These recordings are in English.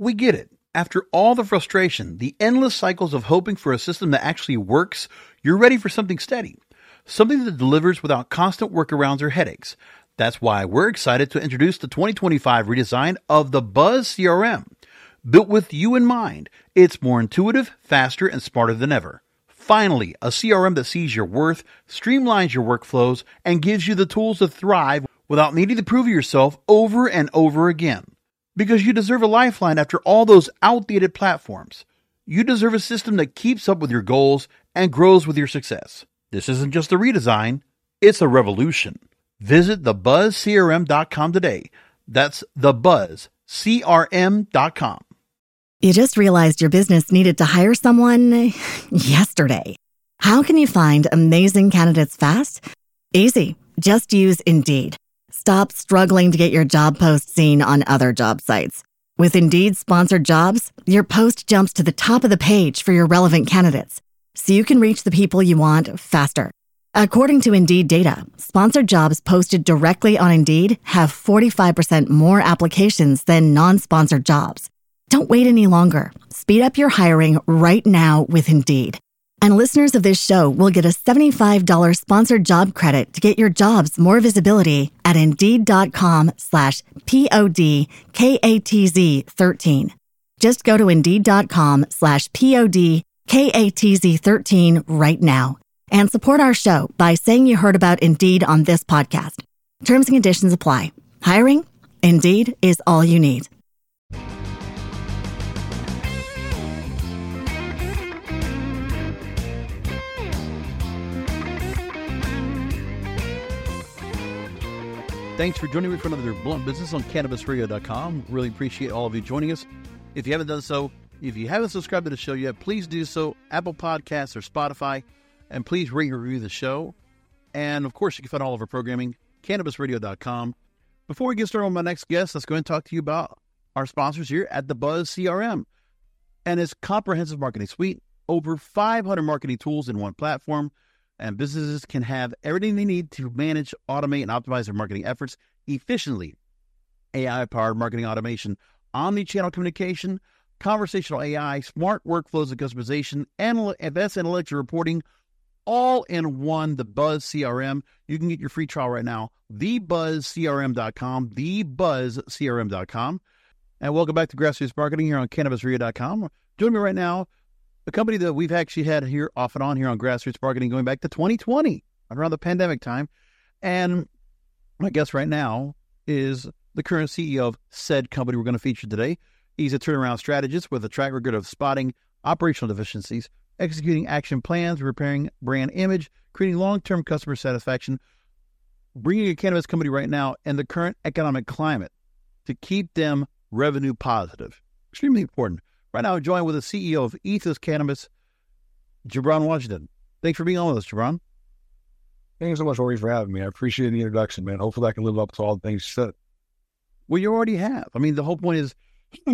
We get it. After all the frustration, the endless cycles of hoping for a system that actually works, you're ready for something steady. Something that delivers without constant workarounds or headaches. That's why we're excited to introduce the 2025 redesign of the Buzz CRM. Built with you in mind, it's more intuitive, faster, and smarter than ever. Finally, a CRM that sees your worth, streamlines your workflows, and gives you the tools to thrive without needing to prove yourself over and over again. Because you deserve a lifeline after all those outdated platforms. You deserve a system that keeps up with your goals and grows with your success. This isn't just a redesign, it's a revolution. Visit thebuzzcrm.com today. That's thebuzzcrm.com. You just realized your business needed to hire someone yesterday. How can you find amazing candidates fast? Easy. Just use Indeed. Stop struggling to get your job post seen on other job sites. With Indeed sponsored jobs, your post jumps to the top of the page for your relevant candidates, so you can reach the people you want faster. According to Indeed data, sponsored jobs posted directly on Indeed have 45% more applications than non-sponsored jobs. Don't wait any longer. Speed up your hiring right now with Indeed. And listeners of this show will get a $75 sponsored job credit to get your jobs more visibility at Indeed.com/PODKATZ13. Just go to Indeed.com/PODKATZ13 right now and support our show by saying you heard about Indeed on this podcast. Terms and conditions apply. Hiring? Indeed is all you need. Thanks for joining me for another Blunt Business on CannabisRadio.com. Really appreciate all of you joining us. If you haven't done so, if you haven't subscribed to the show yet, please do so. Apple Podcasts or Spotify. And please rate and review the show. And, of course, you can find all of our programming, CannabisRadio.com. Before we get started on my next guest, let's go and talk to you about our sponsors here at the Buzz CRM and its comprehensive marketing suite. Over 500 marketing tools in one platform. And businesses can have everything they need to manage, automate, and optimize their marketing efforts efficiently. AI-powered marketing automation, omni-channel communication, conversational AI, smart workflows and customization, advanced analytics and reporting, all in one, the Buzz CRM. You can get your free trial right now, thebuzzcrm.com, thebuzzcrm.com. And welcome back to Grassroots Marketing here on CannabisRadio.com. Joining me right now, a company that we've actually had here off and on here on Grassroots Marketing going back to 2020, around the pandemic time. And my guest right now is the current CEO of said company we're going to feature today. He's a turnaround strategist with a track record of spotting operational deficiencies, executing action plans, repairing brand image, creating long-term customer satisfaction, bringing a cannabis company right now in the current economic climate to keep them revenue positive. Extremely important. Right now, I'm joined with the CEO of Ethos Cannabis, Jabron Washington. Thanks for being on with us, Jabron. Thank you so much, Rory, for having me. I appreciate the introduction, man. Hopefully I can live up to all the things you said. Well, you already have. I mean, the whole point is,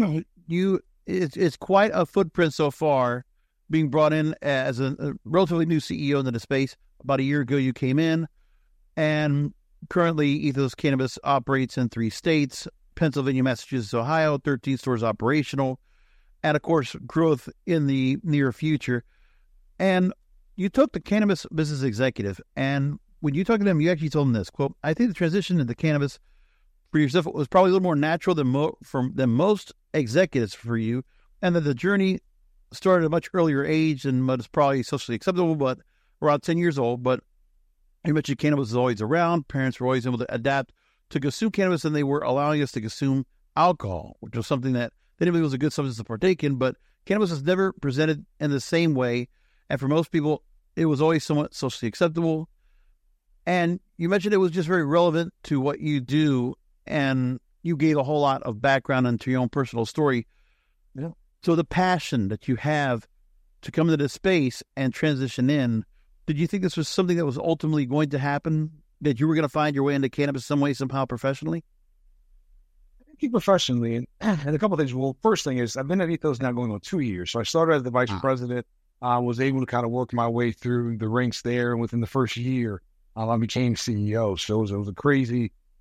it's quite a footprint so far, being brought in as a relatively new CEO into the space. About a year ago, you came in, and currently Ethos Cannabis operates in 3 states, Pennsylvania, Massachusetts, Ohio, 13 stores operational, and, of course, growth in the near future. And you took the cannabis business executive, and when you talked to them, you actually told them this, quote, I think the transition into cannabis for yourself was probably a little more natural than most executives for you, and that the journey started at a much earlier age than what is probably socially acceptable, but around 10 years old. But you mentioned cannabis was always around. Parents were always able to adapt to consume cannabis, and they were allowing us to consume alcohol, which was something that they didn't think was a good substance to partake in, but cannabis was never presented in the same way. And for most people, it was always somewhat socially acceptable. And you mentioned it was just very relevant to what you do, and you gave a whole lot of background into your own personal story. Yeah. So the passion that you have to come into this space and transition in, did you think this was something that was ultimately going to happen, that you were going to find your way into cannabis some way, somehow, professionally? Professionally, and a couple of things. Well, first thing is I've been at Ethos now going on 2 years. So I started as the vice president, was able to kind of work my way through the ranks there. And within the first year, I became CEO. So it was a crazy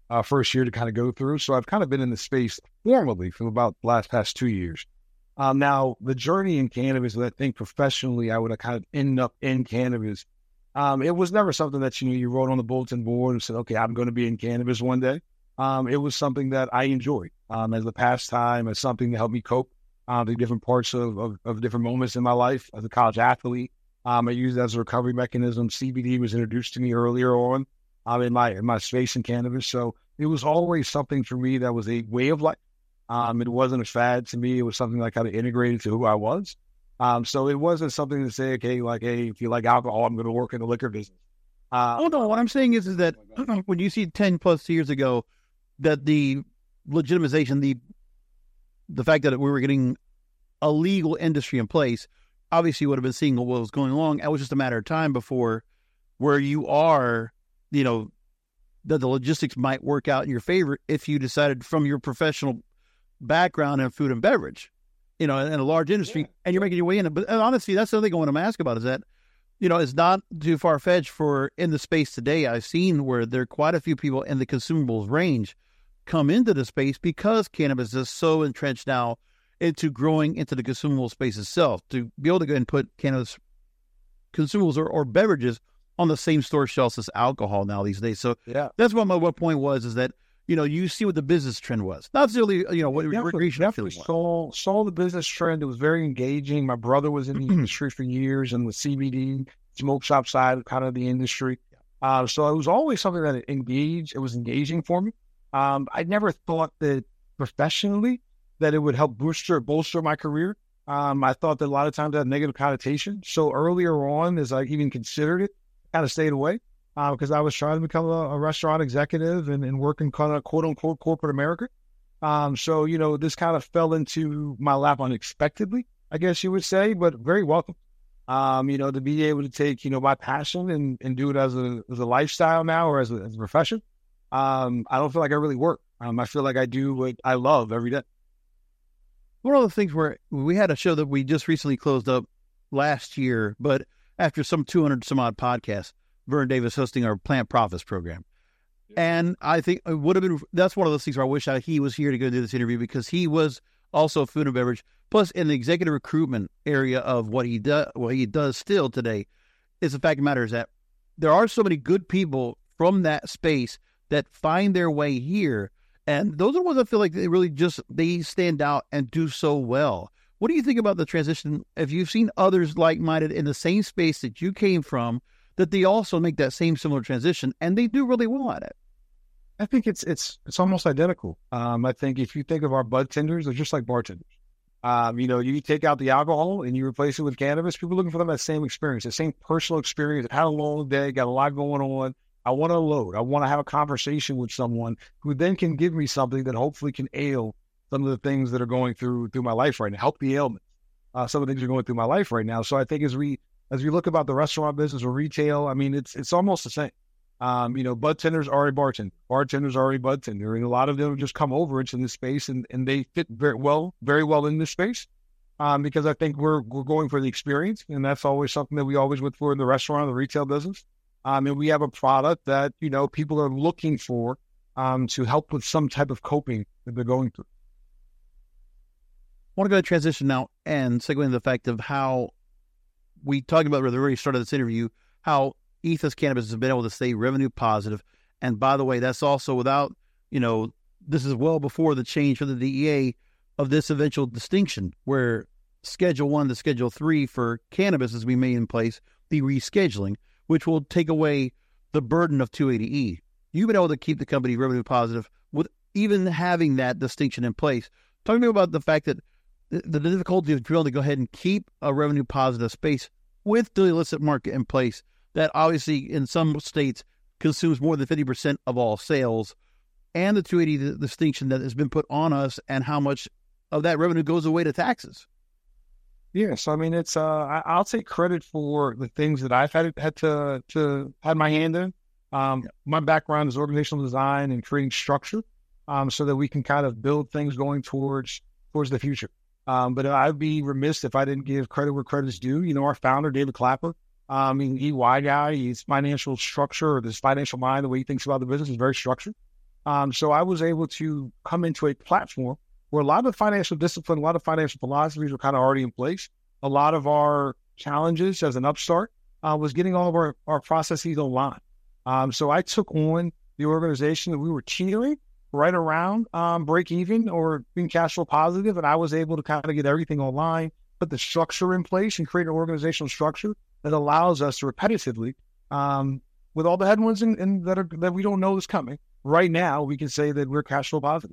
first year to kind of go through. So I've kind of been in the space formally for about the past 2 years. Now, the journey in cannabis, I think professionally, I would have kind of ended up in cannabis. It was never something that, you wrote on the bulletin board and said, okay, I'm going to be in cannabis one day. It was something that I enjoyed as a pastime, as something to help me cope the different parts of different moments in my life. As a college athlete, I used it as a recovery mechanism. CBD was introduced to me earlier on in my space in cannabis. So it was always something for me that was a way of life. It wasn't a fad to me. It was something that kind of integrated to who I was. So it wasn't something to say, okay, like, hey, if you like alcohol, I'm going to work in the liquor business. Hold on. What I'm saying is that when you see 10 plus years ago, that the legitimization, the fact that we were getting a legal industry in place, obviously you would have been seeing what was going along. It was just a matter of time before where you are, that the logistics might work out in your favor if you decided from your professional background in food and beverage, in a large industry, and you're making your way in it. But honestly, that's the other thing I want to ask about is that, it's not too far-fetched for in the space today. I've seen where there are quite a few people in the consumables range come into the space because cannabis is so entrenched now into growing into the consumable space itself to be able to go and put cannabis consumables or beverages on the same store shelves as alcohol now these days. So that's what my point was, is that, you see what the business trend was. Not necessarily, what definitely saw the business trend. It was very engaging. My brother was in the industry for years and with CBD, smoke shop side, kind of the industry. So it was always something that it was engaging for me. I never thought that professionally that it would help bolster my career. I thought that a lot of times that had negative connotation. So earlier on, as I even considered it, kind of stayed away because I was trying to become a restaurant executive and work in kind of quote unquote corporate America. So, this kind of fell into my lap unexpectedly, I guess you would say, but very welcome. To be able to take, my passion and do it as a lifestyle now or as a profession. I don't feel like I really work. I feel like I do what I love every day. One of the things where we had a show that we just recently closed up last year, but after some 200 some odd podcasts, Vern Davis hosting our Plant Profits program. And I think it would have been, that's one of those things where I wish he was here to go do this interview because he was also food and beverage, plus in the executive recruitment area of what he does still today. Is the fact of the matter is that there are so many good people from that space that find their way here. And those are the ones I feel like they stand out and do so well. What do you think about the transition? If you've seen others like-minded in the same space that you came from, that they also make that same similar transition and they do really well at it? I think it's almost identical. I think if you think of our bud tenders, they're just like bartenders. You take out the alcohol and you replace it with cannabis, people are looking for that same experience, the same personal experience. Had a long day, got a lot going on. I want to load. I want to have a conversation with someone who then can give me something that hopefully can ail some of the things that are going through my life right now, help the ailments. Some of the things are going through my life right now. So I think as we look about the restaurant business or retail, I mean, it's almost the same. Bud tenders are a bartender. Bartenders are a bud tender. And a lot of them just come over into this space and they fit very well in this space. Because I think we're going for the experience. And that's always something that we always look for in the restaurant or the retail business. And we have a product that, people are looking for to help with some type of coping that they're going through. I want to go to transition now and segue into the fact of how we talked about at the very start of this interview, how Ethos Cannabis has been able to stay revenue positive. And by the way, that's also without, this is well before the change for the DEA of this eventual distinction where Schedule 1 to Schedule 3 for cannabis is being made in place, the rescheduling, which will take away the burden of 280E. You've been able to keep the company revenue positive with even having that distinction in place. Talk to me about the fact that the difficulty of trying to go ahead and keep a revenue positive space with the illicit market in place that obviously in some states consumes more than 50% of all sales, and the 280 distinction that has been put on us and how much of that revenue goes away to taxes. Yes, I mean, it's I'll take credit for the things that I've had my hand in. My background is organizational design and creating structure, so that we can kind of build things going towards the future. But I'd be remiss if I didn't give credit where credit is due. Our founder, David Clapper, EY guy, his financial structure or this financial mind, the way he thinks about the business is very structured. So I was able to come into a platform where a lot of financial discipline, a lot of financial philosophies were kind of already in place. A lot of our challenges as an upstart was getting all of our processes online. So I took on the organization that we were teetering right around break even or being cash flow positive, and I was able to kind of get everything online, put the structure in place, and create an organizational structure that allows us to repetitively, with all the headwinds that we don't know is coming. Right now, we can say that we're cash flow positive.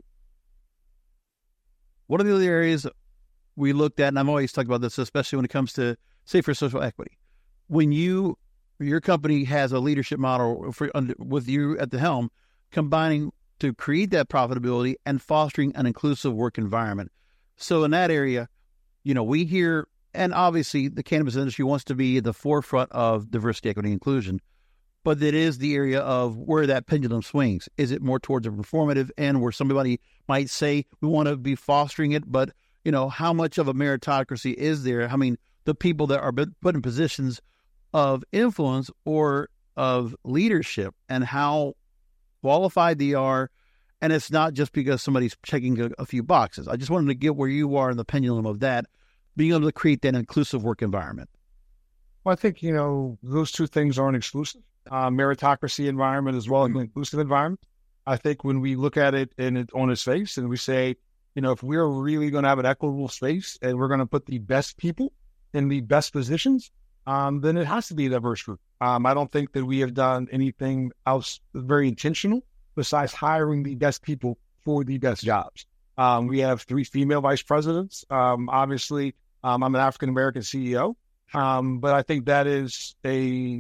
One of the other areas we looked at, and I'm always talking about this, especially when it comes to, say, for social equity, when your company has a leadership model with you at the helm, combining to create that profitability and fostering an inclusive work environment. So in that area, we hear, and obviously the cannabis industry wants to be at the forefront of diversity, equity, and inclusion, but it is the area of where that pendulum swings. Is it more towards a performative end where somebody might say, we want to be fostering it, but how much of a meritocracy is there? I mean, the people that are put in positions of influence or of leadership and how qualified they are. And it's not just because somebody's checking a few boxes. I just wanted to get where you are in the pendulum of that, being able to create that inclusive work environment. Well, I think, those two things aren't exclusive. Meritocracy environment as well as an inclusive environment. I think when we look at it on its face and we say, if we're really going to have an equitable space and we're going to put the best people in the best positions, then it has to be a diverse group. I don't think that we have done anything else very intentional besides hiring the best people for the best jobs. We have 3 female vice presidents. Obviously, I'm an African-American CEO, but I think that is a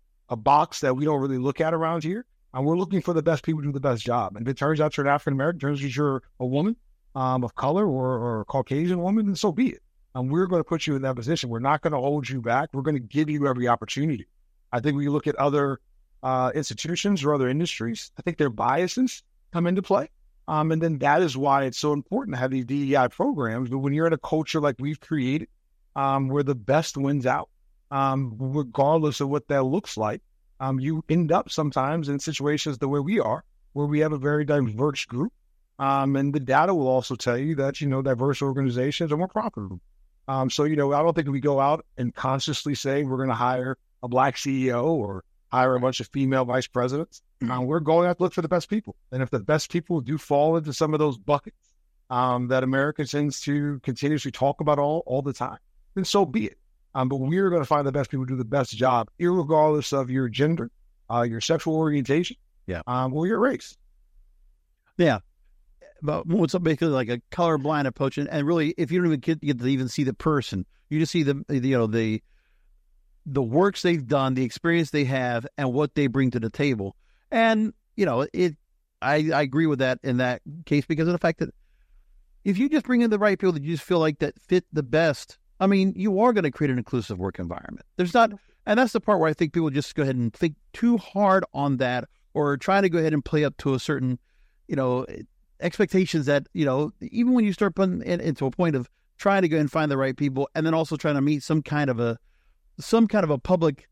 box that we don't really look at around here. And we're looking for the best people to do the best job. And if it turns out you're an African-American, turns out you're a woman of color or a Caucasian woman, then so be it. And we're going to put you in that position. We're not going to hold you back. We're going to give you every opportunity. I think when you look at other institutions or other industries, I think their biases come into play. And then that is why it's so important to have these DEI programs. But when you're in a culture like we've created, where the best wins out, regardless of what that looks like, you end up sometimes in situations the way we are, where we have a very diverse group. And the data will also tell you that, diverse organizations are more profitable. So, I don't think we go out and consciously say we're going to hire a Black CEO or hire a bunch of female vice presidents. We're going out to look for the best people. And if the best people do fall into some of those buckets that America tends to continuously talk about all the time, then so be it. But we're going to find the best people to do the best job, irregardless of your gender, your sexual orientation, or your race. Yeah. But it's basically like a colorblind approach. And really, if you don't even get to even see the person, you just see the works they've done, the experience they have, and what they bring to the table. And, I agree with that in that case because of the fact that if you just bring in the right people that you just feel like that fit the best, I mean, you are going to create an inclusive work environment. And that's the part where I think people just go ahead and think too hard on that or trying to go ahead and play up to a certain, expectations that, even when you start putting it into a point of trying to go and find the right people and then also trying to meet some kind of a public,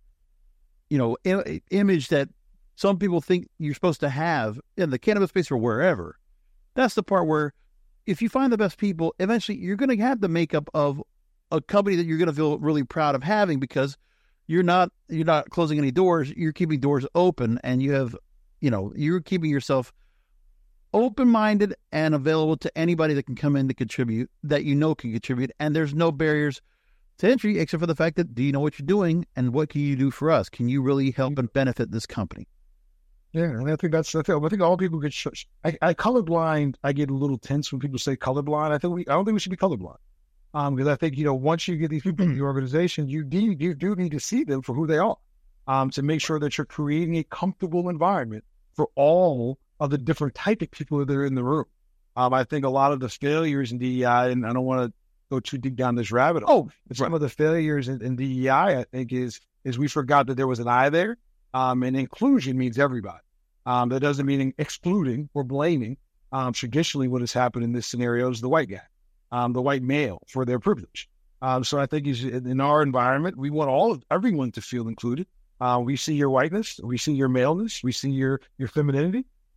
image that some people think you're supposed to have in the cannabis space or wherever. That's the part where if you find the best people, eventually you're going to have the makeup of a company that you're going to feel really proud of having because you're not closing any doors. You're keeping doors open and you have, you're keeping yourself open-minded and available to anybody that can come in to contribute, that can contribute. And there's no barriers to entry except for the fact that, do you know what you're doing and what can you do for us? Can you really help and benefit this company? Yeah, and I think that's the thing. I think all people get I colorblind. I get a little tense when people say colorblind. I don't think we should be colorblind. Because I think, once you get these people in the organization, you do need to see them for who they are, to make sure that you're creating a comfortable environment for all of the different type of people that are in the room. I think a lot of the failures in DEI, and I don't want to go too deep down this rabbit hole, but some of the failures in DEI, I think, is we forgot that there was an I there, and inclusion means everybody. That doesn't mean excluding or blaming. Traditionally, what has happened in this scenario is the white guy, the white male for their privilege. So I think in our environment, we want everyone to feel included. We see your whiteness, we see your maleness, we see your femininity.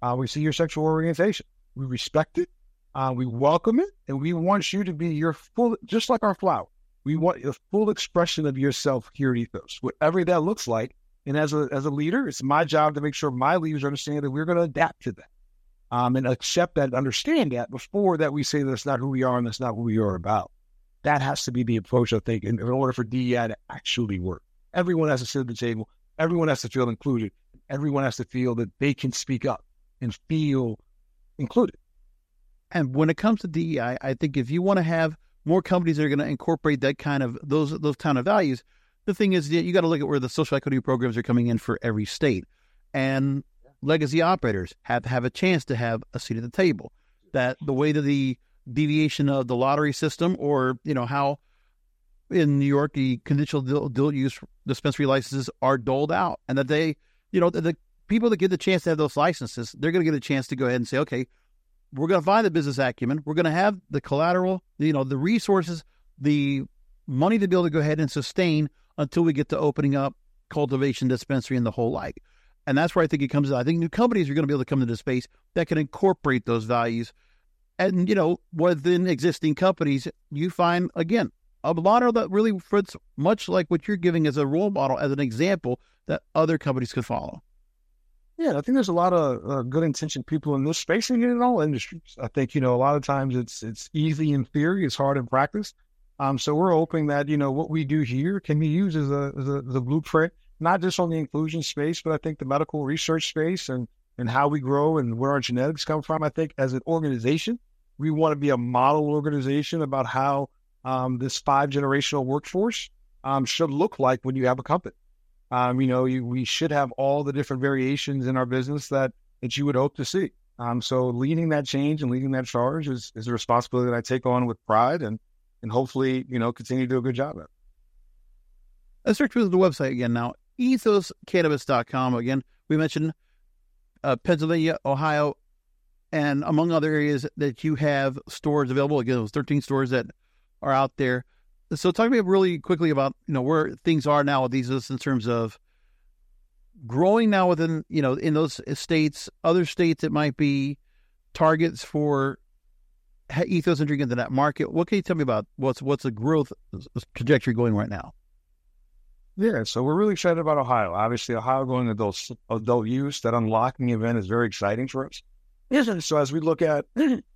We see your sexual orientation. We respect it. We welcome it. And we want you to be your full, just like our flower. We want a full expression of yourself here at Ethos, whatever that looks like. And as a leader, it's my job to make sure my leaders understand that we're going to adapt to that and accept that, understand that before that we say that's not who we are and that's not who we are about. That has to be the approach, I think, in order for DEI to actually work. Everyone has to sit at the table. Everyone has to feel included. Everyone has to feel that they can speak up and feel included. And when it comes to DEI, I think if you want to have more companies that are going to incorporate that kind of those kind of values, the thing is that you got to look at where the social equity programs are coming in for every state, and legacy operators have to have a chance to have a seat at the table. That the way that the deviation of the lottery system, or how in New York the conditional adult use dispensary licenses are doled out, and that they, the people that get the chance to have those licenses, they're going to get a chance to go ahead and say, okay, we're going to find the business acumen. We're going to have the collateral, the resources, the money to be able to go ahead and sustain until we get to opening up cultivation, dispensary, and the whole like. And that's where I think it comes in. I think new companies are going to be able to come into space that can incorporate those values. And, within existing companies, you find, again, a model that really fits much like what you're giving as a role model, as an example that other companies could follow. Yeah, I think there's a lot of good intentioned people in this space and in all industries. I think, a lot of times it's easy in theory, it's hard in practice. So we're hoping that, what we do here can be used as a blueprint, not just on the inclusion space, but I think the medical research space and how we grow and where our genetics come from. I think as an organization, we want to be a model organization about how this 5-generational workforce should look like when you have a company. We should have all the different variations in our business that you would hope to see. So leading that change and leading that charge is a responsibility that I take on with pride and hopefully, continue to do a good job at it. Let's search through the website again now, ethoscannabis.com. Again, we mentioned Pennsylvania, Ohio, and among other areas that you have stores available. Again, those 13 stores that are out there. So talk to me really quickly about, where things are now with these in terms of growing now within, in those states, other states that might be targets for Ethos entering into that market. What can you tell me about what's the growth trajectory going right now? Yeah, so we're really excited about Ohio. Obviously, Ohio going adult use, that unlocking event is very exciting for us. So as we look at,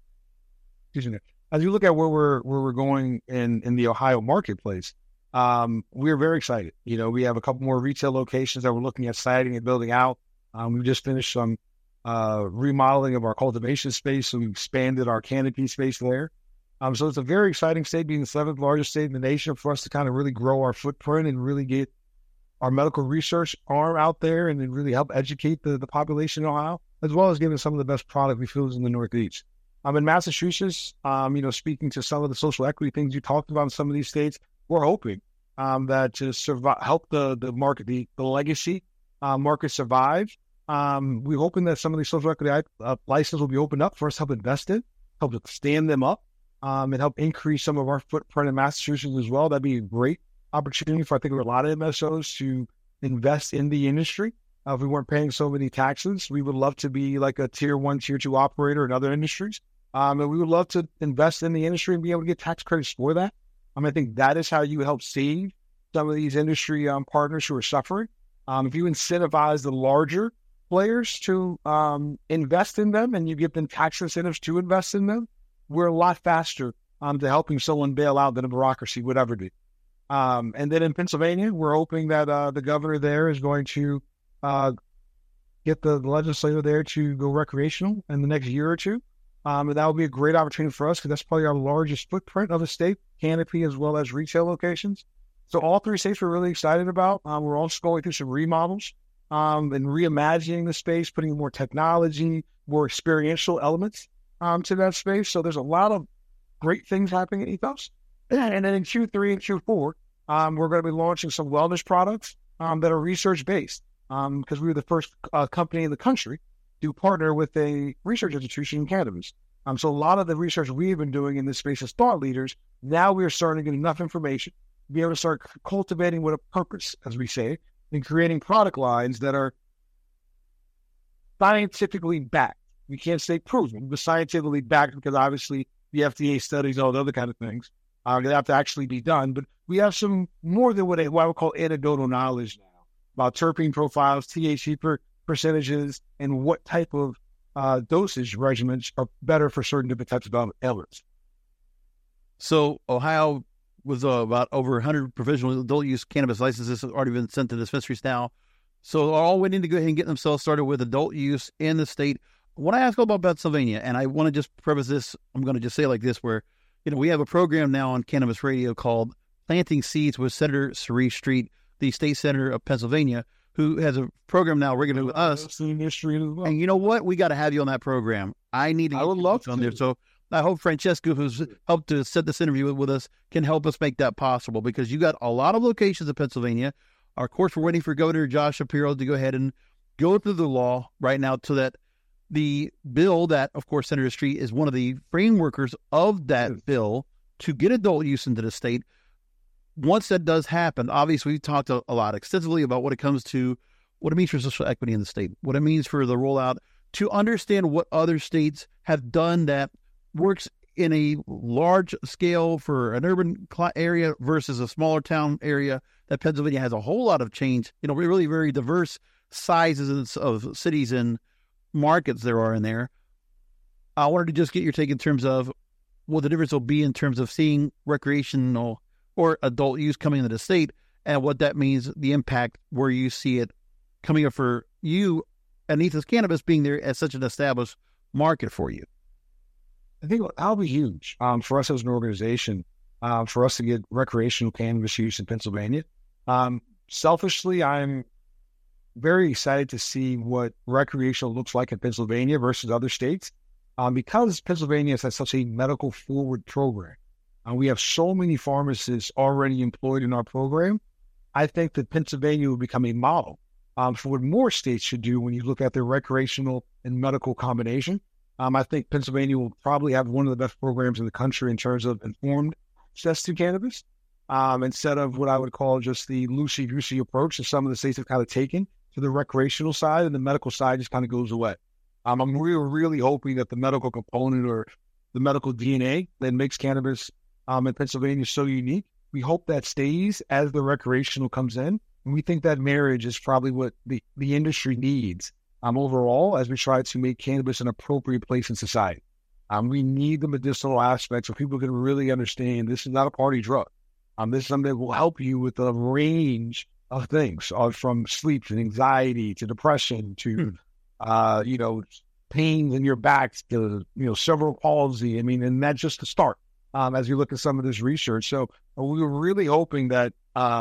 as you look at where we're going in the Ohio marketplace, we're very excited. We have a couple more retail locations that we're looking at siting and building out. We just finished some remodeling of our cultivation space, so we expanded our canopy space there. So it's a very exciting state, being the 7th largest state in the nation, for us to kind of really grow our footprint and really get our medical research arm out there and then really help educate the population in Ohio, as well as giving some of the best product we feel is in the Northeast. In Massachusetts, speaking to some of the social equity things you talked about in some of these states, we're hoping that to help the market, the legacy market survive. We're hoping that some of these social equity licenses will be opened up for us to help invest in, help to stand them up, and help increase some of our footprint in Massachusetts as well. That'd be a great opportunity for, I think, a lot of MSOs to invest in the industry. If we weren't paying so many taxes, we would love to be like a tier 1, tier 2 operator in other industries. And we would love to invest in the industry and be able to get tax credits for that. I think that is how you help save some of these industry partners who are suffering. If you incentivize the larger players to invest in them and you give them tax incentives to invest in them, we're a lot faster to helping someone bail out than a bureaucracy would ever do. And then in Pennsylvania, we're hoping that the governor there is going to get the legislator there to go recreational in the next year or two. And that will be a great opportunity for us because that's probably our largest footprint of the state, canopy as well as retail locations. So all 3 states we're really excited about. We're also going through some remodels and reimagining the space, putting more technology, more experiential elements to that space. So there's a lot of great things happening at Ethos. And then in Q3 and Q4, we're going to be launching some wellness products that are research-based because we were the first company in the country to partner with a research institution in cannabis. So a lot of the research we've been doing in this space as thought leaders, now we're starting to get enough information to be able to start cultivating with a purpose, as we say, and creating product lines that are scientifically backed. We can't say proven, but scientifically backed, because obviously the FDA studies, all the other kind of things, they have to actually be done. But we have some more than what I would call anecdotal knowledge now about terpene profiles, THC percentages, and what type of dosage regimens are better for certain different types of ailments. So Ohio was about over 100 provisional adult use cannabis licenses have already been sent to dispensaries now. So they're all waiting to go ahead and get themselves started with adult use in the state. When I ask about Pennsylvania, and I want to just preface this, I'm going to just say it like this, where, we have a program now on Cannabis Radio called Planting Seeds with Senator Cerise Street, the state senator of Pennsylvania, who has a program now regularly with us. And you know what? We got to have you on that program. I would love to on there. So I hope Francesco, who's helped to set this interview with us, can help us make that possible, because you got a lot of locations in Pennsylvania. Of course, we're waiting for Governor Josh Shapiro to go ahead and go through the law right now, so that the bill that, of course, Senator Street is one of the frameworkers of that bill to get adult use into the state. Once that does happen, obviously we've talked a lot extensively about what it comes to, what it means for social equity in the state, what it means for the rollout, to understand what other states have done that works in a large scale for an urban area versus a smaller town area. That Pennsylvania has a whole lot of change, really very diverse sizes of cities and markets there are in there. I wanted to just get your take in terms of what the difference will be in terms of seeing recreational or adult use coming into the state, and what that means, the impact where you see it coming up for you and Ethos Cannabis being there as such an established market for you. I think that'll be huge for us as an organization, for us to get recreational cannabis use in Pennsylvania. Selfishly, I'm very excited to see what recreational looks like in Pennsylvania versus other states, because Pennsylvania has such a medical forward program. We have so many pharmacists already employed in our program. I think that Pennsylvania will become a model for what more states should do when you look at their recreational and medical combination. I think Pennsylvania will probably have one of the best programs in the country in terms of informed access to cannabis, instead of what I would call just the loosey-goosey approach that some of the states have kind of taken to the recreational side, and the medical side just kind of goes away. I'm really hoping that the medical component, or the medical DNA that makes cannabis in Pennsylvania so unique, we hope that stays as the recreational comes in. And we think that marriage is probably what the industry needs overall, as we try to make cannabis an appropriate place in society. We need the medicinal aspects so people can really understand this is not a party drug. This is something that will help you with a range of things, from sleep to anxiety to depression to, pains in your back to, cerebral palsy. And that's just the start as you look at some of this research. So we were really hoping that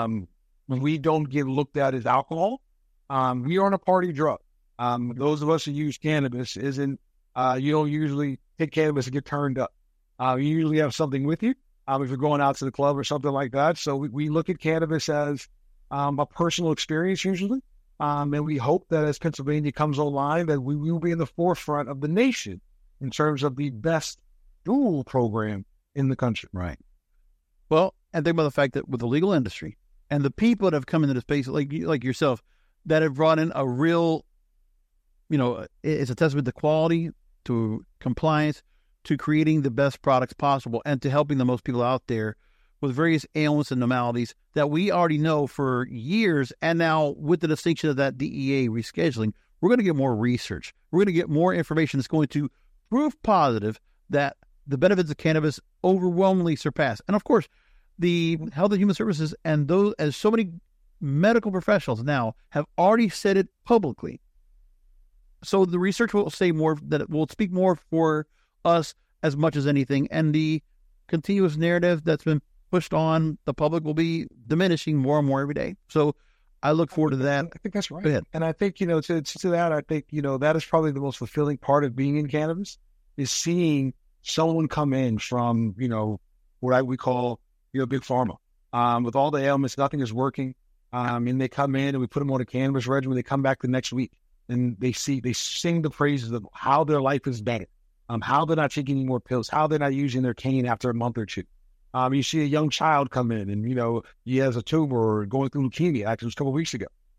we don't get looked at as alcohol. We aren't a party drug. Those of us who use cannabis you don't usually take cannabis and get turned up. You usually have something with you if you're going out to the club or something like that. So we look at cannabis as a personal experience usually. And we hope that as Pennsylvania comes online, that we will be in the forefront of the nation in terms of the best dual program in the country. Right. Well, and think about the fact that with the legal industry and the people that have come into the space, like yourself, that have brought in a real, it's a testament to quality, to compliance, to creating the best products possible, and to helping the most people out there with various ailments and maladies that we already know for years. And now with the distinction of that DEA rescheduling, we're going to get more research. We're going to get more information that's going to prove positive that the benefits of cannabis overwhelmingly surpass. And of course, the Health and Human Services and those, as so many medical professionals now have already said it publicly. So the research will say more, that it will speak more for us as much as anything. And the continuous narrative that's been pushed on the public will be diminishing more and more every day. So I look forward to that. I think that's right. Go ahead. And I think, to that, I think, that is probably the most fulfilling part of being in cannabis, is seeing someone come in from, what we call, big pharma, with all the ailments, nothing is working. And they come in and we put them on a cannabis regimen. They come back the next week and they sing the praises of how their life is better, how they're not taking any more pills, how they're not using their cane after a month or two. You see a young child come in and, he has a tumor or going through leukemia. Actually, it was a couple of weeks ago.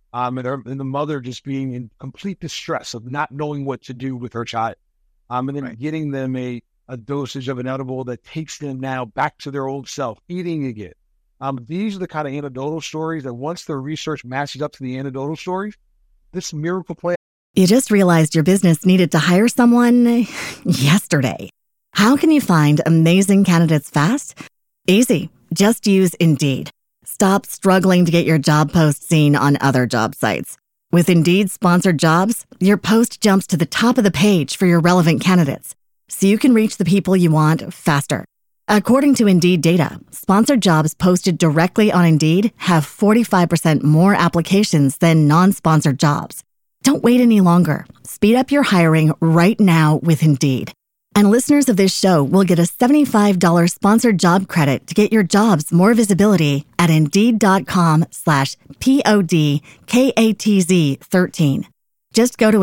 and the mother just being in complete distress of not knowing what to do with her child. And then getting them a dosage of an edible that takes them now back to their old self, eating again. These are the kind of anecdotal stories that once the research matches up to the anecdotal stories, this miracle play. You just realized your business needed to hire someone yesterday. How can you find amazing candidates fast? Easy. Just use Indeed. Stop struggling to get your job post seen on other job sites. With Indeed sponsored jobs, your post jumps to the top of the page for your relevant candidates, so you can reach the people you want faster. According to Indeed data, sponsored jobs posted directly on Indeed have 45% more applications than non-sponsored jobs. Don't wait any longer. Speed up your hiring right now with Indeed. And listeners of this show will get a $75 sponsored job credit to get your jobs more visibility at Indeed.com/PODKATZ13. Just go to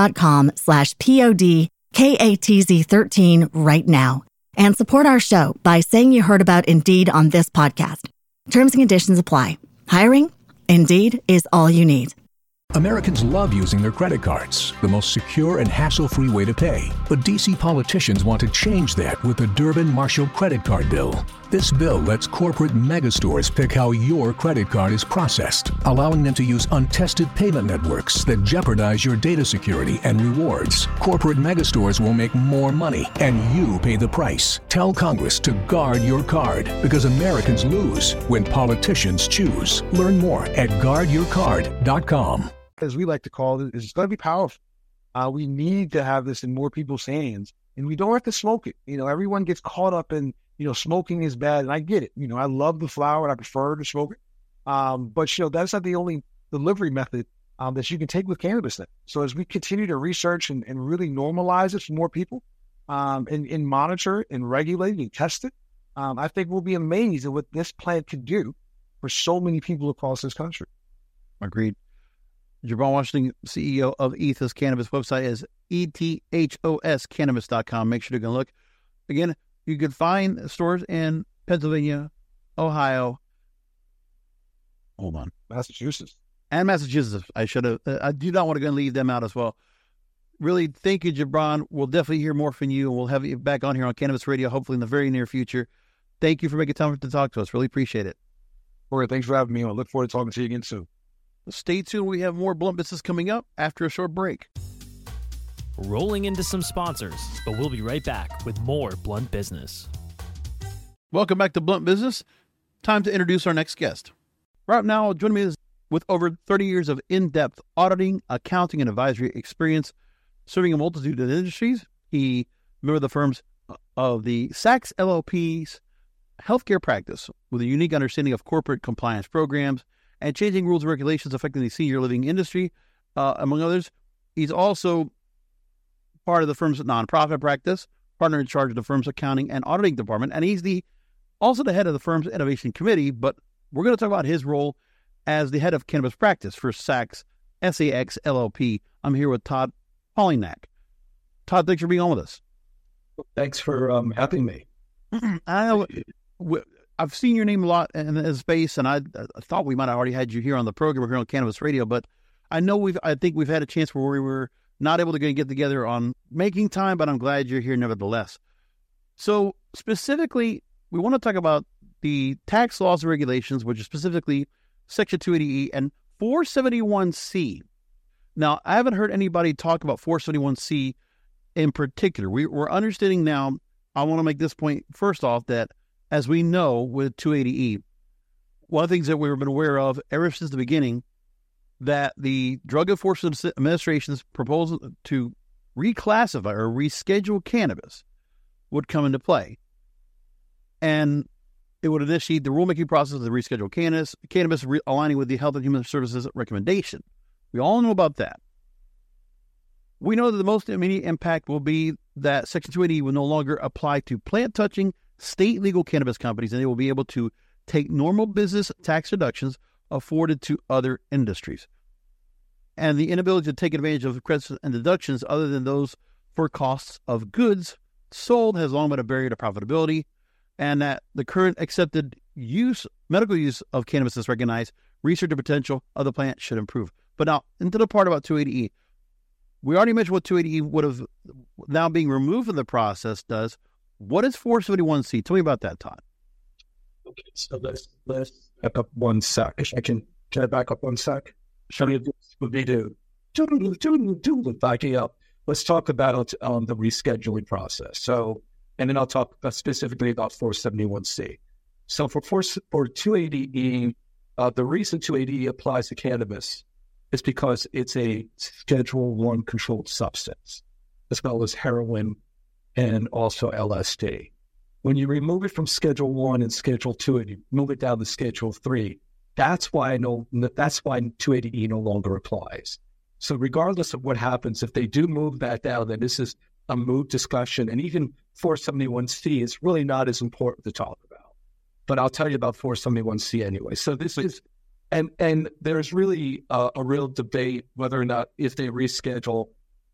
Indeed.com/PODKATZ13 right now and support our show by saying you heard about Indeed on this podcast. Terms and conditions apply. Hiring? Indeed is all you need. Americans love using their credit cards, the most secure and hassle-free way to pay. But D.C. politicians want to change that with the Durbin-Marshall credit card bill. This bill lets corporate megastores pick how your credit card is processed, allowing them to use untested payment networks that jeopardize your data security and rewards. Corporate megastores will make more money, and you pay the price. Tell Congress to guard your card, because Americans lose when politicians choose. Learn more at guardyourcard.com. As we like to call it, is going to be powerful. We need to have this in more people's hands, and we don't have to smoke it. Everyone gets caught up in, smoking is bad, and I get it. I love the flower, and I prefer to smoke it. But that's not the only delivery method that you can take with cannabis then. So as we continue to research and really normalize it for more people, and monitor it and regulate it and test it, I think we'll be amazed at what this plant could do for so many people across this country. Agreed. Jabron Washington, CEO of Ethos Cannabis. Website is ethoscannabis.com. Make sure to go look. Again, you can find stores in Pennsylvania, Ohio. Hold on. Massachusetts. And Massachusetts. I should have. I do not want to go and leave them out as well. Really, thank you, Jabron. We'll definitely hear more from you, and we'll have you back on here on Cannabis Radio, hopefully in the very near future. Thank you for making time to talk to us. Really appreciate it. All right, thanks for having me on. I look forward to talking to you again soon. Stay tuned. We have more Blunt Business coming up after a short break. Rolling into some sponsors, but we'll be right back with more Blunt Business. Welcome back to Blunt Business. Time to introduce our next guest. Right now, joining me is with over 30 years of in-depth auditing, accounting, and advisory experience, serving a multitude of industries. He member of the firms of the Sachs LLP's healthcare practice with a unique understanding of corporate compliance programs and changing rules and regulations affecting the senior living industry, among others. He's also part of the firm's nonprofit practice, partner in charge of the firm's accounting and auditing department, and he's also the head of the firm's innovation committee, but we're going to talk about his role as the head of cannabis practice for Sachs LLP. I'm here with Todd Polinack. Todd, thanks for being on with us. Thanks for having me. I've seen your name a lot in this space, and I thought we might have already had you here on the program here on Cannabis Radio, but I think we've had a chance where we were not able to get together on making time, but I'm glad you're here nevertheless. So specifically, we want to talk about the tax laws and regulations, which is specifically Section 280E and 471C. Now, I haven't heard anybody talk about 471C in particular. We're understanding now, I want to make this point first off, that as we know with 280E, one of the things that we've been aware of ever since the beginning, that the Drug Enforcement Administration's proposal to reclassify or reschedule cannabis would come into play. And it would initiate the rulemaking process of the rescheduled cannabis aligning with the Health and Human Services recommendation. We all know about that. We know that the most immediate impact will be that Section 280 will no longer apply to plant-touching state legal cannabis companies, and they will be able to take normal business tax deductions afforded to other industries. And the inability to take advantage of credits and deductions other than those for costs of goods sold has long been a barrier to profitability, and that the current accepted medical use of cannabis is recognized research the potential of the plant should improve. But now, into the part about 280E, we already mentioned what 280E would have, now being removed from the process, does. What is 471C? Tell me about that, Todd. Okay, so let's back up one sec. Can I back up one sec? Sure. Would be to backing up. Let's talk about the rescheduling process. So, and then I'll talk specifically about 471C. So for 280E, the reason 280E applies to cannabis is because it's a Schedule I controlled substance, as well as heroin and also LSD. When you remove it from Schedule I and Schedule II and you move it down to Schedule III, that's why 280E no longer applies. So regardless of what happens, if they do move that down, then this is a moot discussion. And even 471C is really not as important to talk about. But I'll tell you about 471C anyway. So this is, and there's really a real debate whether or not if they reschedule,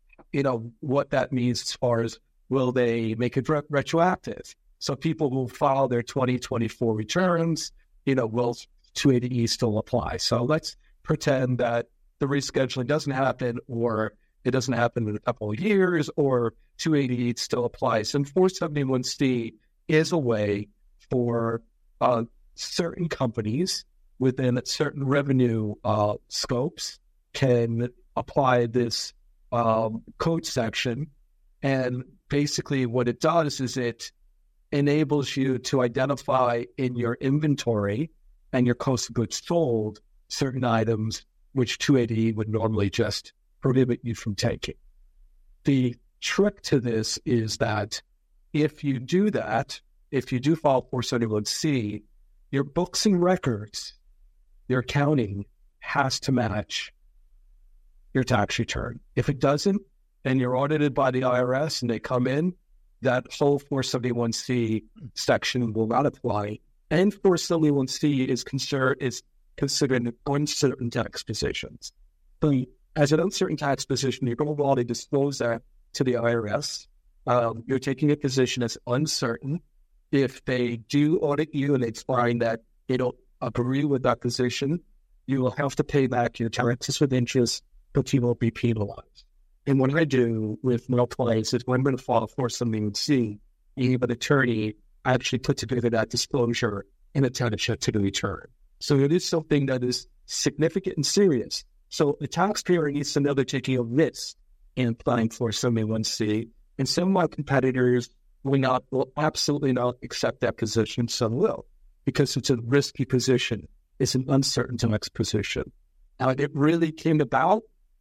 what that means as far as will they make it retroactive? So people will file their 2024 returns, will 280E still apply? So let's pretend that the rescheduling doesn't happen, or it doesn't happen in a couple of years, or 280E still applies. And 471C is a way for certain companies within certain revenue scopes can apply this code section. And basically what it does is it enables you to identify in your inventory and your cost of goods sold certain items which 280E would normally just prohibit you from taking. The trick to this is that if you do that, if you do file 471C, your books and records, your accounting has to match your tax return. If it doesn't, and you're audited by the IRS and they come in, that whole 471C section will not apply. And 471C is considered an uncertain tax position. So as an uncertain tax position, you're going to want to disclose that to the IRS. You're taking a position that's uncertain. If they do audit you and they find that they don't agree with that position, you will have to pay back your taxes with interest, but you won't be penalized. And what I do with my clients is when I'm going to file 471C, you have an attorney actually put together that disclosure and attach it to the return. So it is something that is significant and serious. So the taxpayer needs to know they're taking a risk in applying 471C. And some of my competitors will absolutely not accept that position. Some will, because it's a risky position. It's an uncertain tax position. Now, it really came about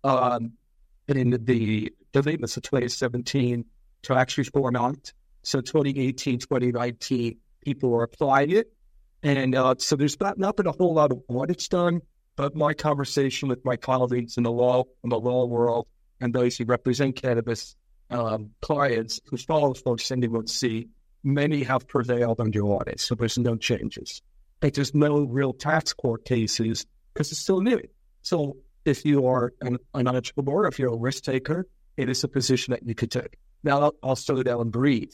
in the amendments of 2017 to actually form out. So 2018, 2019, people were applying it. And so there's not been a whole lot of audits done, but my conversation with my colleagues in the law world and those who represent cannabis clients who follow 471C, many have prevailed under audit, so there's no changes. And there's no real tax court cases because it's still new. So if you are an entrepreneur, if you're a risk taker, it is a position that you could take. Now I'll slow down and breathe.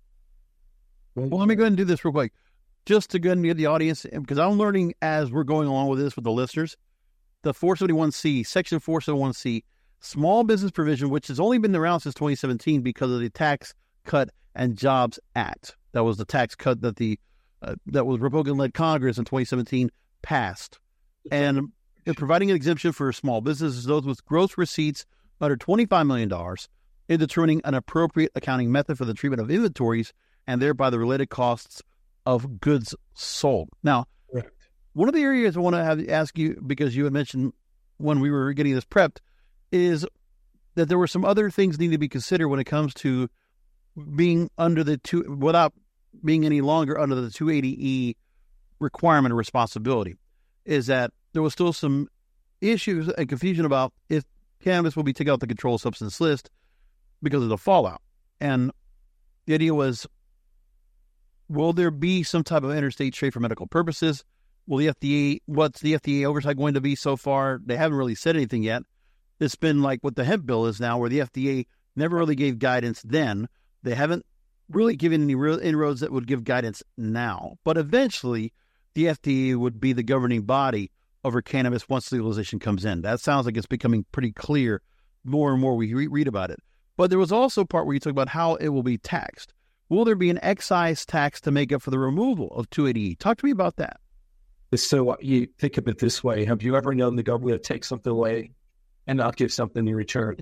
Well, let me go ahead and do this real quick, just to go ahead and get the audience, because I'm learning as we're going along with this with the listeners. The 471C, Section 471C, small business provision, which has only been around since 2017 because of the Tax Cut and Jobs Act. That was the tax cut that that was Republican-led Congress in 2017 passed. And providing an exemption for small businesses, those with gross receipts under $25 million, in determining an appropriate accounting method for the treatment of inventories and thereby the related costs of goods sold. Now, correct. One of the areas I want to ask you, because you had mentioned when we were getting this prepped, is that there were some other things need to be considered when it comes to being under without being any longer under the 280E requirement or responsibility. Is that there was still some issues and confusion about if cannabis will be taken off the controlled substance list because of the fallout. And the idea was, will there be some type of interstate trade for medical purposes? Will the FDA, what's the FDA oversight going to be so far? They haven't really said anything yet. It's been like what the hemp bill is now, where the FDA never really gave guidance then. They haven't really given any real inroads that would give guidance now. But eventually, the FDA would be the governing body over cannabis once legalization comes in. That sounds like it's becoming pretty clear more and more we read about it. But there was also a part where you talk about how it will be taxed. Will there be an excise tax to make up for the removal of 280E? Talk to me about that. So you think of it this way. Have you ever known the government to take something away and not give something in return?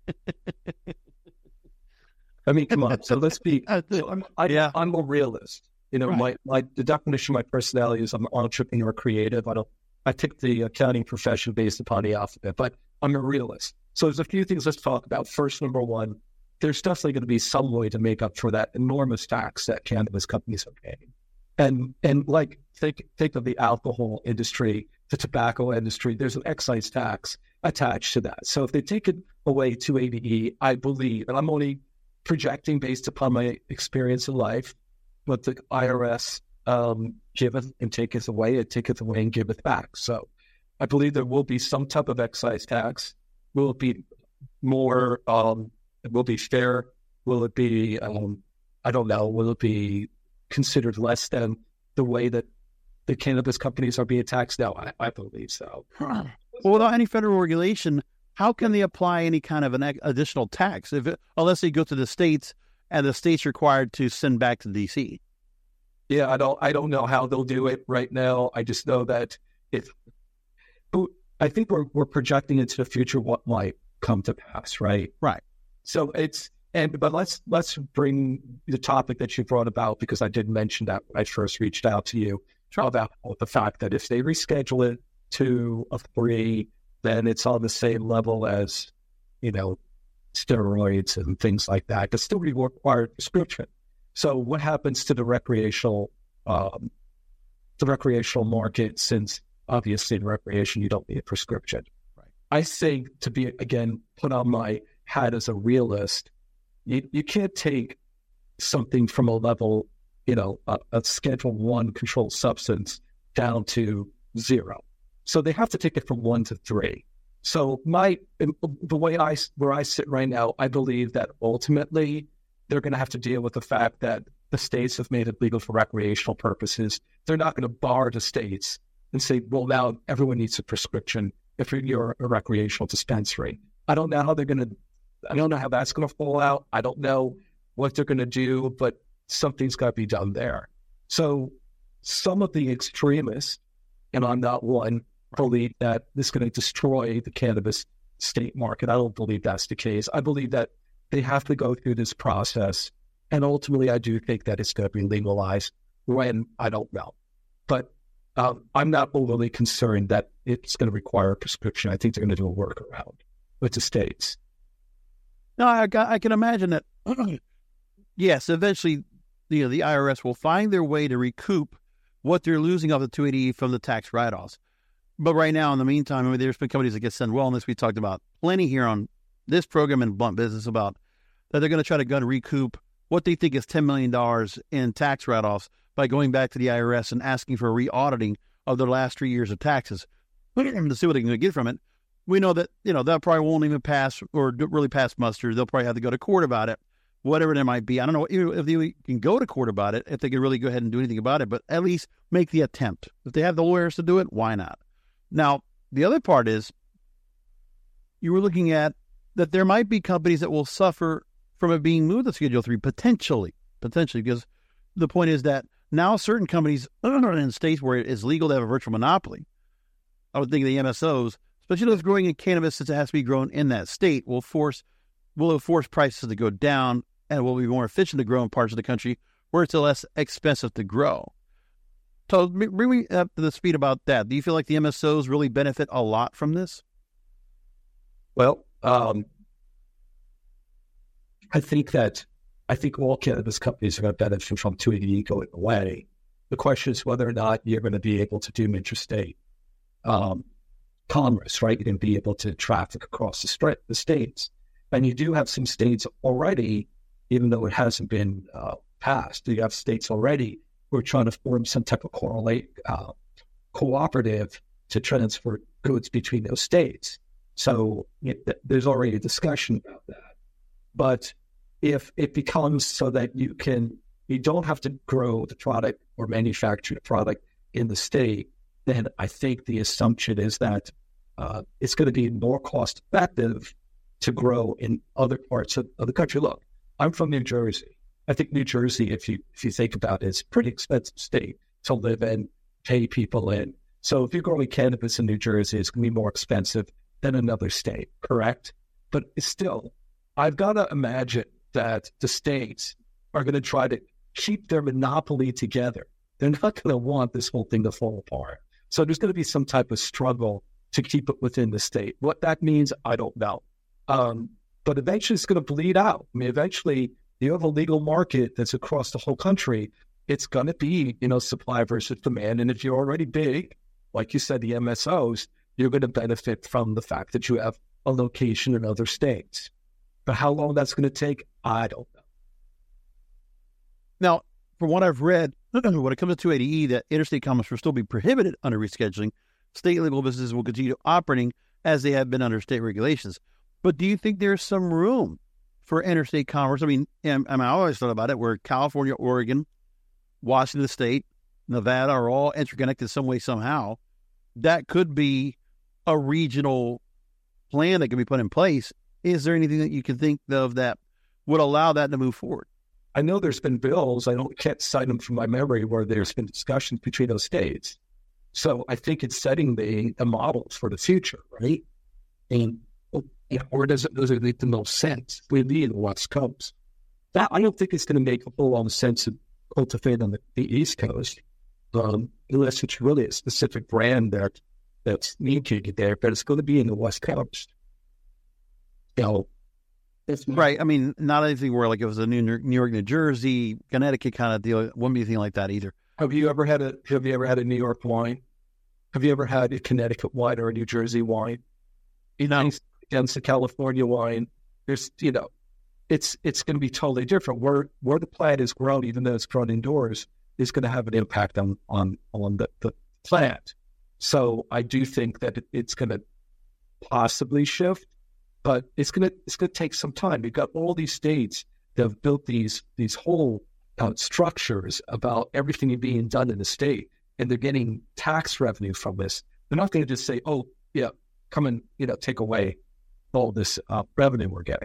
I mean, come on. So let's be, I'm a realist. You know, Right. the definition of my personality is I'm an entrepreneur, creative. I picked the accounting profession based upon the alphabet, but I'm a realist. So there's a few things let's talk about. First, number one, there's definitely going to be some way to make up for that enormous tax that cannabis companies are paying. And like, think of the alcohol industry, the tobacco industry, there's an excise tax attached to that. So if they take it away 280E, I believe, and I'm only projecting based upon my experience in life, but the IRS giveth and taketh away, it taketh away and giveth back. So I believe there will be some type of excise tax. Will it be more, will it be fair? Will it be, I don't know, will it be considered less than the way that the cannabis companies are being taxed now? I believe so. Well, without any federal regulation, how can they apply any kind of an additional tax unless they go to the states and the state's required to send back to D.C.? Yeah, I don't know how they'll do it right now. I just know that I think we're projecting into the future what might come to pass, right? Right. So but let's bring the topic that you brought about, because I did mention that when I first reached out to you about the fact that if they reschedule it to a 3, then it's on the same level as, steroids and things like that. It's still require prescription. So what happens to the recreational market, since obviously in recreation you don't need a prescription? Right. I say, to be, again, put on my hat as a realist, you can't take something from a level, a Schedule 1 controlled substance down to 0. So they have to take it from 1 to 3. So the way where I sit right now, I believe that ultimately they're going to have to deal with the fact that the states have made it legal for recreational purposes. They're not going to bar the states and say, well, now everyone needs a prescription if you're a recreational dispensary. I don't know how that's going to fall out. I don't know what they're going to do, but something's got to be done there. So some of the extremists, and I'm not one, believe that this is going to destroy the cannabis state market. I don't believe that's the case. I believe that they have to go through this process, and ultimately I do think that it's going to be legalized. When, I don't know. But I'm not overly concerned that it's going to require a prescription. I think they're going to do a workaround with the states. No, I can imagine that. Yes, eventually, the IRS will find their way to recoup what they're losing off the 280E from the tax write-offs. But right now, in the meantime, there's been companies that get Sun Wellness. We talked about plenty here on this program in Blunt Business about that they're going to try to recoup what they think is $10 million in tax write-offs by going back to the IRS and asking for a re-auditing of their last 3 years of taxes to see what they can get from it. We know that, that probably won't even pass or really pass muster. They'll probably have to go to court about it, whatever it might be. I don't know if they can go to court about it, if they can really go ahead and do anything about it, but at least make the attempt. If they have the lawyers to do it, why not? Now, the other part is you were looking at that there might be companies that will suffer from it being moved to Schedule 3, potentially, because the point is that now certain companies in states where it is legal to have a virtual monopoly, I would think the MSOs, especially those growing in cannabis, since it has to be grown in that state, will force prices to go down and will be more efficient to grow in parts of the country where it's less expensive to grow. So bring me up to the speed about that. Do you feel like the MSOs really benefit a lot from this? Well, I think all cannabis companies are going to benefit from 280E going away. The question is whether or not you're going to be able to do interstate commerce, right? You're going to be able to traffic across the states. And you do have some states already, even though it hasn't been passed, you have states already who are trying to form some type of cooperative to transfer goods between those states. So there's already a discussion about that. But if it becomes so that you don't have to grow the product or manufacture the product in the state, then I think the assumption is that it's going to be more cost effective to grow in other parts of the country. Look, I'm from New Jersey. I think New Jersey, if you think about it, is a pretty expensive state to live in, pay people in. So if you're growing cannabis in New Jersey, it's going to be more expensive than another state, correct? But still, I've got to imagine that the states are going to try to keep their monopoly together. They're not going to want this whole thing to fall apart. So there's going to be some type of struggle to keep it within the state. What that means, I don't know. But eventually it's going to bleed out. I mean, eventually you have a legal market that's across the whole country. It's going to be, supply versus demand. And if you're already big, like you said, the MSOs, you're going to benefit from the fact that you have a location in other states. But how long that's going to take, I don't know. Now, from what I've read, when it comes to 280E, that interstate commerce will still be prohibited under rescheduling. State legal businesses will continue operating as they have been under state regulations. But do you think there's some room for interstate commerce? I mean, I always thought about it where California, Oregon, Washington State, Nevada are all interconnected some way, somehow. That could be a regional plan that can be put in place. Is there anything that you can think of that would allow that to move forward? I know there's been bills, can't cite them from my memory, where there's been discussions between those states. So I think it's setting the models for the future, right? And or does it make the most sense? We need the West Coast. That I don't think it's going to make a whole lot of sense to cultivate on the East Coast, unless it's really a specific brand that's needed there. But it's going to be in the West Coast. Right. I mean, not anything where like it was a New York, New Jersey, Connecticut kind of deal. It wouldn't be anything like that either. Have you ever had a New York wine? Have you ever had a Connecticut wine or a New Jersey wine? Against the California wine, there's it's going to be totally different. Where the plant is grown, even though it's grown indoors, is going to have an impact on the plant. So I do think that it's going to possibly shift, but it's going to take some time. We've got all these states that have built these whole structures about everything being done in the state, and they're getting tax revenue from this. They're not going to just say, "Oh, yeah, come and take away all this revenue we're getting."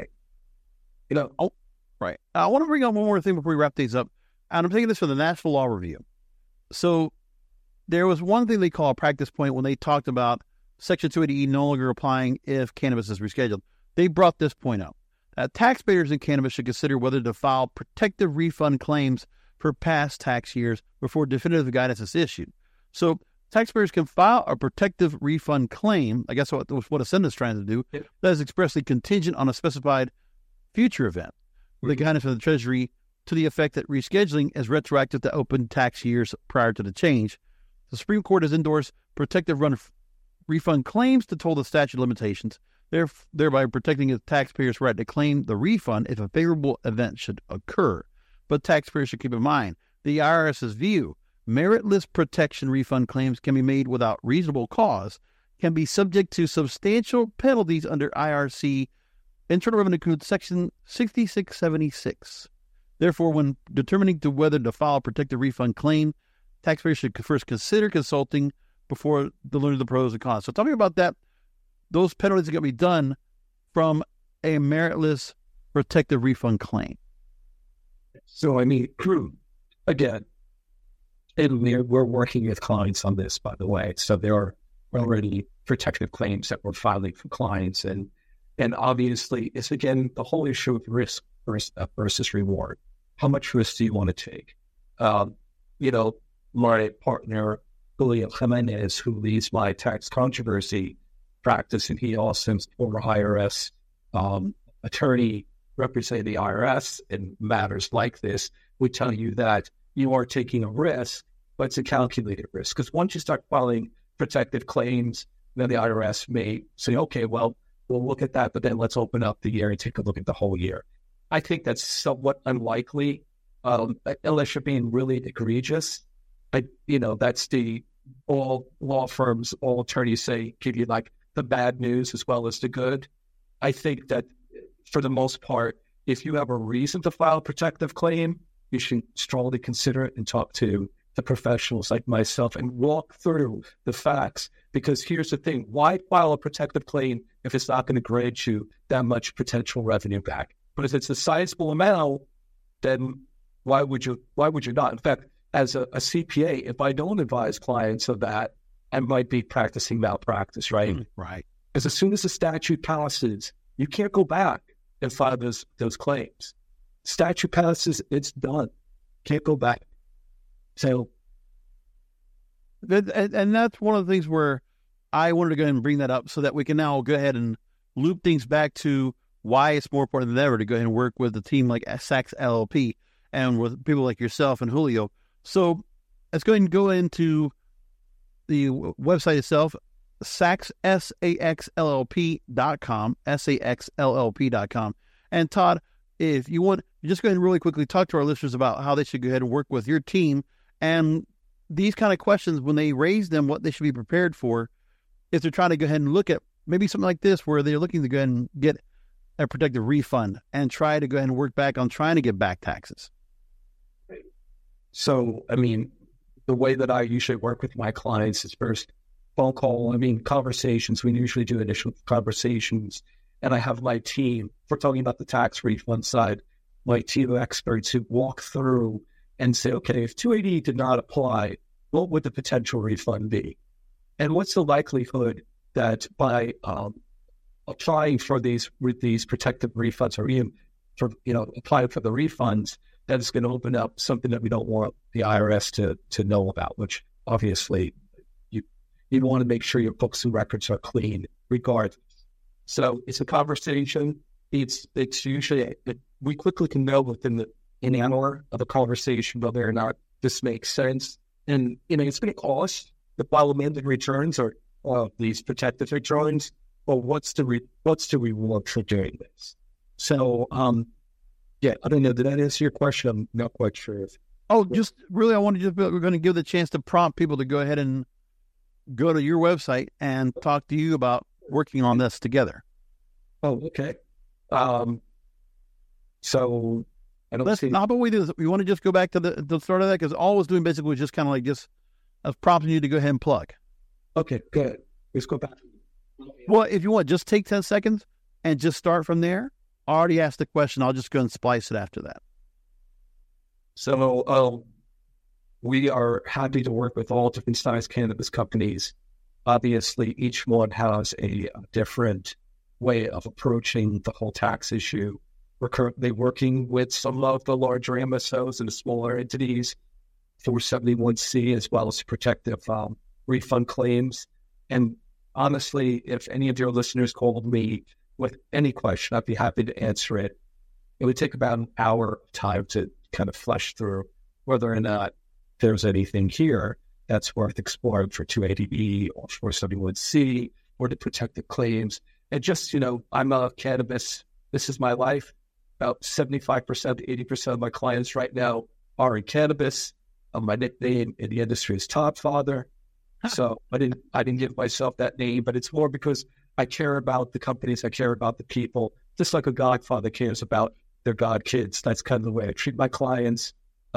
Right. I want to bring up one more thing before we wrap things up, and I'm taking this from the National Law Review. So there was one thing they call a practice point when they talked about Section 280E no longer applying if cannabis is rescheduled. They brought this point up. Taxpayers in cannabis should consider whether to file protective refund claims for past tax years before definitive guidance is issued. So taxpayers can file a protective refund claim, I guess what Ascend is trying to do, that is expressly contingent on a specified future event. The guidance from the Treasury to the effect that rescheduling is retroactive to open tax years prior to the change. The Supreme Court has endorsed protective refund claims to toll the statute of limitations, thereby protecting the taxpayer's right to claim the refund if a favorable event should occur. But taxpayers should keep in mind the IRS's view: meritless protection refund claims can be made without reasonable cause, can be subject to substantial penalties under IRC Internal Revenue Code Section 6676. Therefore, when determining whether to file a protective refund claim, taxpayers should first consider consulting before learning the pros and cons. So tell me about that. Those penalties are going to be done from a meritless protective refund claim. So, I mean, again, and we're working with clients on this, by the way. So there are already protective claims that we're filing for clients. And obviously, it's, again, the whole issue of risk versus reward. How much risk do you want to take? My partner, Julio Jimenez, who leads my tax controversy practice, and he also is former IRS attorney representing the IRS in matters like this, would tell you that you are taking a risk, but it's a calculated risk. Because once you start filing protective claims, then the IRS may say, okay, well, we'll look at that, but then let's open up the year and take a look at the whole year. I think that's somewhat unlikely, unless you're being really egregious. That's all law firms, all attorneys say, give you like the bad news as well as the good. I think that for the most part, if you have a reason to file a protective claim, you should strongly consider it and talk to to professionals like myself and walk through the facts. Because here's the thing, why file a protective claim if it's not going to grant you that much potential revenue back? But if it's a sizable amount, then why would you not? In fact, as a CPA, if I don't advise clients of that, I might be practicing malpractice, right? Right. Because as soon as the statute passes, you can't go back and file those claims. Statute passes, it's done. Can't go back. So, and that's one of the things where I wanted to go ahead and bring that up so that we can now go ahead and loop things back to why it's more important than ever to go ahead and work with a team like Sachs LLP and with people like yourself and Julio. So let's go ahead and go into the website itself, Sachs, SAXLLP.com, SAXLLP.com. And Todd, if you want, just go ahead and really quickly talk to our listeners about how they should go ahead and work with your team and these kind of questions, when they raise them, what they should be prepared for if they're trying to go ahead and look at maybe something like this where they're looking to go ahead and get a protective refund and try to go ahead and work back on trying to get back taxes. So, I mean, the way that I usually work with my clients is first phone call, conversations. We usually do initial conversations, and I have my team, if we're talking about the tax refund side, my team of experts who walk through and say, okay, if 280 did not apply, what would the potential refund be? And what's the likelihood that by applying for these protective refunds, or even for applying for the refunds, that is going to open up something that we don't want the IRS to know about, which obviously you want to make sure your books and records are clean regardless. So it's a conversation. It's usually, we quickly can know within an hour of a conversation whether or not this makes sense. And, it's going to cost the file amended returns or these protective returns, but what's the reward for doing this? So, yeah, I don't know. Did that answer your question? I'm not quite sure. Just really, we're going to give the chance to prompt people to go ahead and go to your website and talk to you about working on this together. Oh, okay. So I don't see. How about we do this? We want to just go back to the start of that, because all I was doing basically was just kind of like just prompting you to go ahead and plug. Okay, good. Let's go back. Well, if you want, just take 10 seconds and just start from there. I already asked the question. I'll just go and splice it after that. So we are happy to work with all different size cannabis companies. Obviously, each one has a different way of approaching the whole tax issue. We're currently working with some of the larger MSOs and the smaller entities for 71C, as well as protective refund claims. And honestly, if any of your listeners called me with any question, I'd be happy to answer it. It would take about an hour of time to kind of flesh through whether or not there's anything here that's worth exploring for 280E or 471C or to protect the claims. And just, I'm a cannabis. This is my life. About 75% to 80% of my clients right now are in cannabis. My nickname in the industry is Todd Father. So I didn't give myself that name, but it's more because I care about the companies. I care about the people, just like a godfather cares about their god kids. That's kind of the way I treat my clients.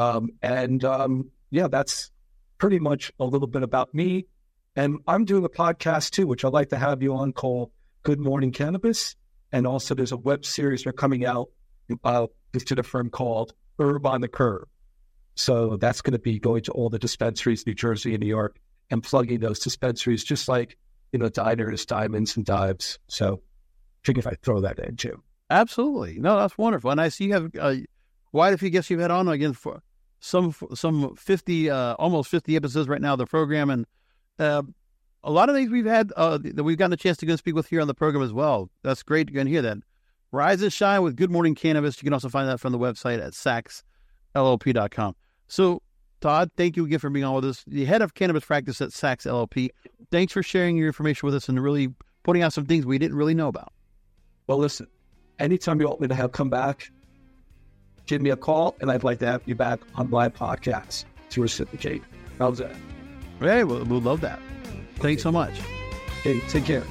Yeah, that's pretty much a little bit about me. And I'm doing a podcast too, which I'd like to have you on, called Good Morning Cannabis. And also there's a web series that's coming out to the firm called Herb on the Curb. So that's going to be going to all the dispensaries, New Jersey and New York, and plugging those dispensaries, just like, diners, diamonds, and dives. So I think if I throw that in too. Absolutely. No, that's wonderful. And I see you have quite a few guests you've had on, again, for some 50, almost 50 episodes right now of the program. And a lot of things we've had that we've gotten a chance to go speak with here on the program as well. That's great to go and hear that. Rise and shine with Good Morning Cannabis. You can also find that from the website at SAXLLP.com. So, Todd, thank you again for being on with us, the head of cannabis practice at Sachs LLP. Thanks for sharing your information with us and really putting out some things we didn't really know about. Well, listen, anytime you want me to come back, give me a call, and I'd like to have you back on my podcast to reciprocate. How's that? Hey, we'll love that. Thanks so much. Hey, take care.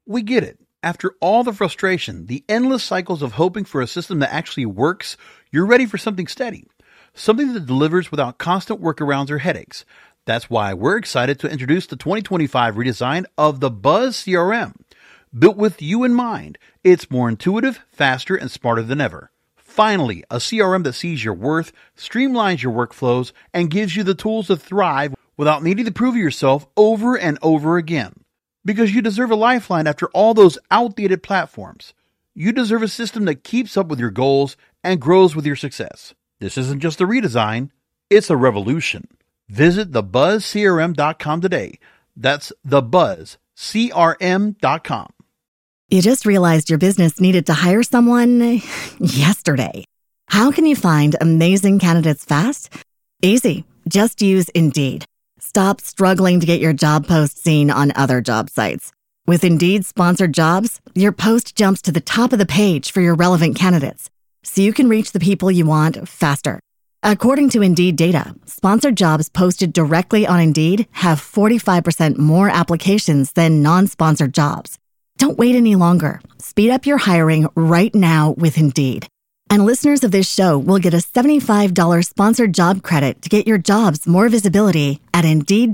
We get it. After all the frustration, the endless cycles of hoping for a system that actually works, you're ready for something steady. Something that delivers without constant workarounds or headaches. That's why we're excited to introduce the 2025 redesign of the Buzz CRM. Built with you in mind, it's more intuitive, faster, and smarter than ever. Finally, a CRM that sees your worth, streamlines your workflows, and gives you the tools to thrive without needing to prove yourself over and over again. Because you deserve a lifeline after all those outdated platforms. You deserve a system that keeps up with your goals and grows with your success. This isn't just a redesign, it's a revolution. Visit thebuzzcrm.com today. That's thebuzzcrm.com. You just realized your business needed to hire someone yesterday. How can you find amazing candidates fast? Easy. Just use Indeed. Stop struggling to get your job post seen on other job sites. With Indeed sponsored jobs, your post jumps to the top of the page for your relevant candidates, so you can reach the people you want faster. According to Indeed data, sponsored jobs posted directly on Indeed have 45% more applications than non-sponsored jobs. Don't wait any longer. Speed up your hiring right now with Indeed. And listeners of this show will get a $75 sponsored job credit to get your jobs more visibility at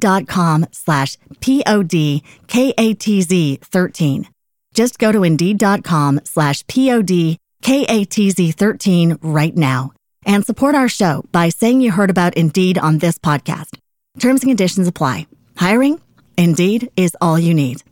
Indeed.com/PODKATZ13. Just go to Indeed.com/PODKATZ13 right now and support our show by saying you heard about Indeed on this podcast. Terms and conditions apply. Hiring? Indeed is all you need.